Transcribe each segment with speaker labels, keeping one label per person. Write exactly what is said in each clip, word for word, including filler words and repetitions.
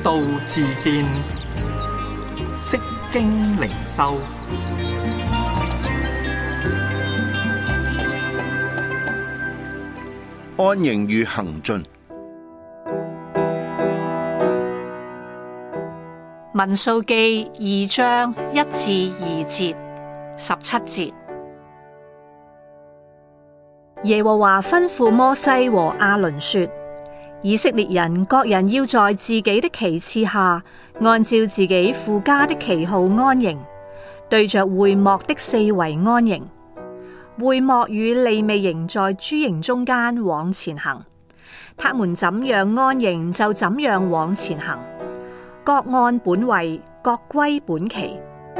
Speaker 1: 道自見，釋經靈修。
Speaker 2: 安營與行進。
Speaker 3: 民數記二章一至二節，十七節。耶和華吩咐摩西和亞倫說：以色列人各人要在自己的旗幟下，按照自己父家的旗號安營，對着會幕的四圍安營。會幕與利未營在諸營中間往前行，他們怎樣安營就怎樣往前行，各按本位，各歸本旗。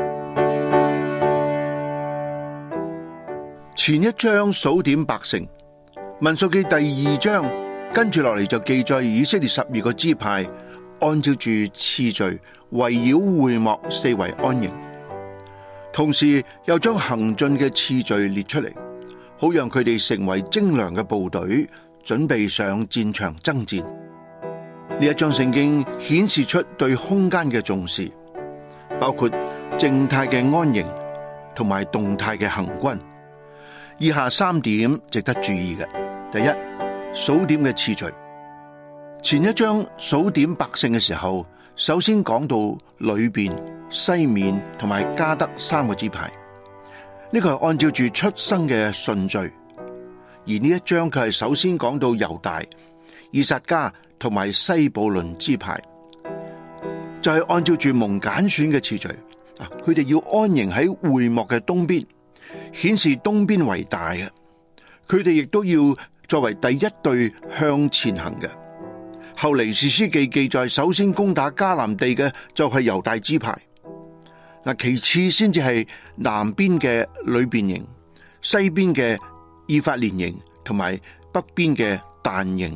Speaker 2: 前一章數點百姓，民數記第二章跟住落嚟就記載以色列十二個支派按照住次序圍繞會幕四圍安營，同時又將行進嘅次序列出嚟，好讓佢哋成為精良嘅部隊，準備上戰場爭戰。呢一章聖經顯示出對空間嘅重視，包括靜態嘅安營同埋動態嘅行軍。以下三點值得注意嘅：第一，數點嘅次序。前一章數點百姓嘅時候，首先講到裏邊、西面同埋迦得三個支派，呢個係按照住出生嘅順序；而呢一章佢係首先講到猶大、以薩迦同埋西布倫支派，就係按照住蒙揀選嘅次序。啊，佢哋要安營喺會幕嘅東邊，顯示東邊為大嘅。佢哋亦都要作為第一隊向前行嘅。後嚟士師記記載，首先攻打迦南地嘅就係猶大支派。嗱，其次先至係南邊嘅呂便營、西邊嘅以法蓮營同埋北邊嘅但營。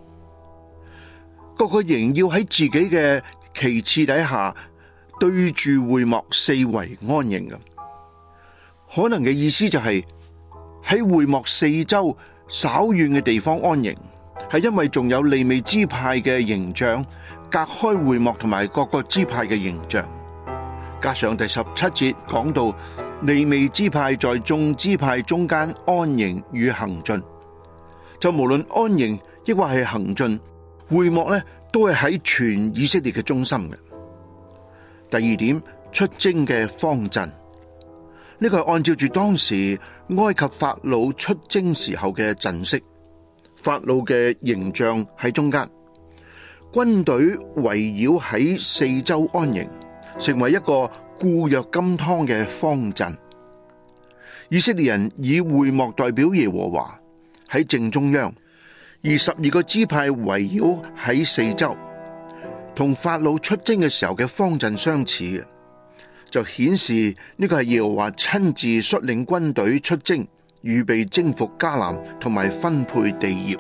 Speaker 2: 各個營要喺自己嘅旗幟底下對住會幕四圍安營嘅。可能嘅意思就係喺會幕四周稍遠嘅地方安營，係因為仲有利未支派嘅營帳隔開會幕同埋各個支派嘅營帳，加上第十七節講到利未支派在眾支派中間安營與行進，就無論安營抑或係行進，會幕咧都係喺全以色列嘅中心嘅。第二點，出征嘅方陣，呢個係按照住當時埃及法老出征時候嘅陣式。法老嘅營帳喺中間，軍隊圍繞喺四周安營，成為一個固若金湯嘅方陣。以色列人以會幕代表耶和華喺正中央，而十二個支派圍繞喺四周，同法老出征嘅時候嘅方陣相似嘅，就顯示呢個係耶和華親自率領軍隊出征，預備征服迦南同埋分配地業。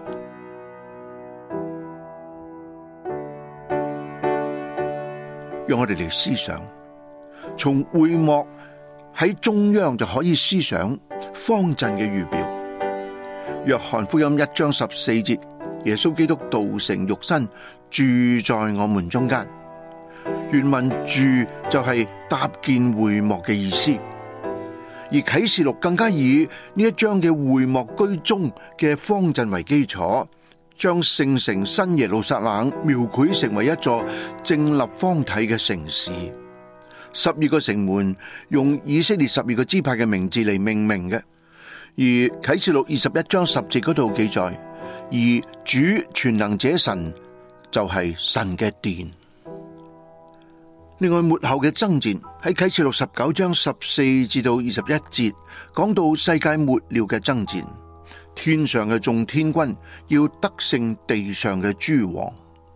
Speaker 2: 讓我哋嚟思想，從會幕喺中央就可以思想方陣嘅預表。約翰福音一章十四節，耶穌基督道成肉身，住在我們中間。原文住就係搭建會幕嘅意思。而啟示錄更加以呢一章嘅會幕居中嘅方陣為基礎，將聖城新耶路撒冷描繪成為一座正立方體嘅城市。十二個城門用以色列十二個支派嘅名字嚟命名嘅。而啟示錄二十一章十節嗰度記載，而主全能者神就係神嘅殿。另外，末後嘅爭戰喺啟示錄十九章十四至到二十一節講到世界末了嘅爭戰，天上嘅眾天軍要得勝地上嘅諸王。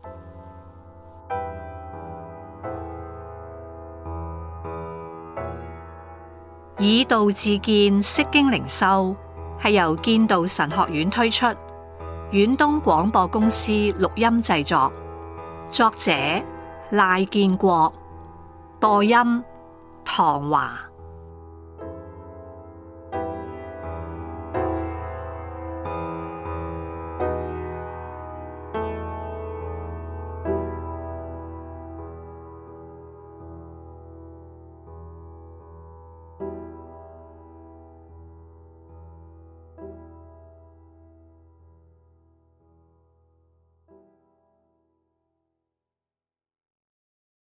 Speaker 3: 以道自見，釋經靈修係由建道神學院推出，遠東廣播公司錄音製作，作者賴建國，播音唐華。